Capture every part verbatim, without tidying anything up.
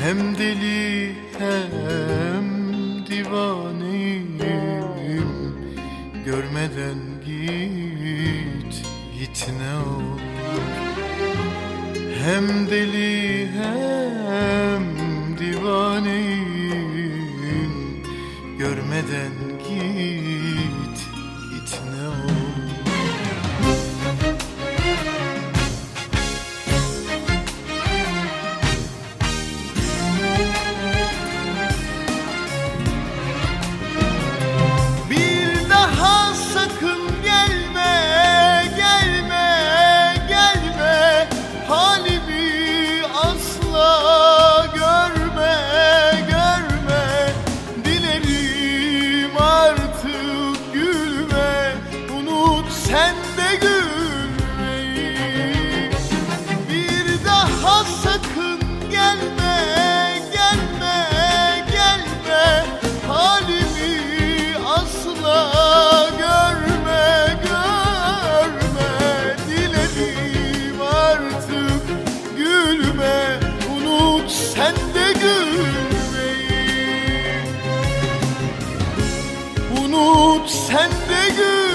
Hem deli hem divaneyim. Görmeden git, git ne olur. Hem deli hem divaneyim. Görmeden git, git ne olur. Sen de gülmeyi, bir daha sakın gelme, gelme, gelme. Halimi asla görme, görme. Dilerim artık gülme, unut sen de gülmeyi. Unut sen de gülmeyi.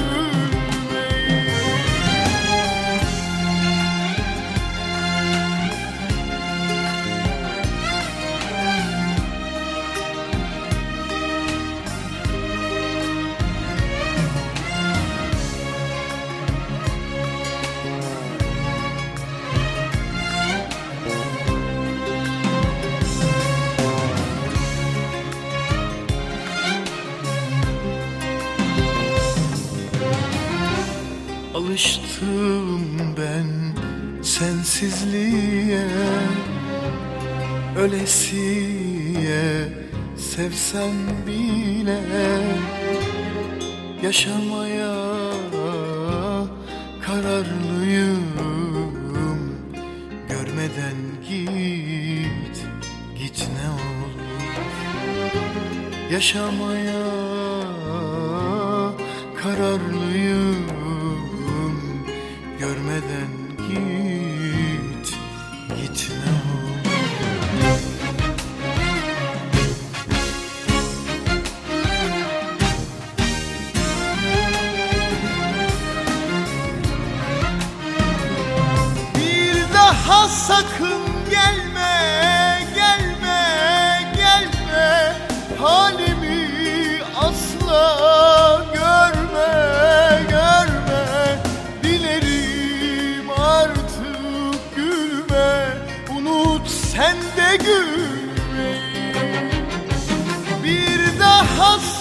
Alıştım ben sensizliğe, ölesiye sevsem bile. Yaşamaya kararlıyım. Görmeden git, git ne olur. Yaşamaya kararlıyım. Görmeden git, git ne olur. Bir daha sakın gelme, gelme, gelme. Halimi asla görme, görme. Dilerim artık gülme, unut sen de gülmeyi. Bir daha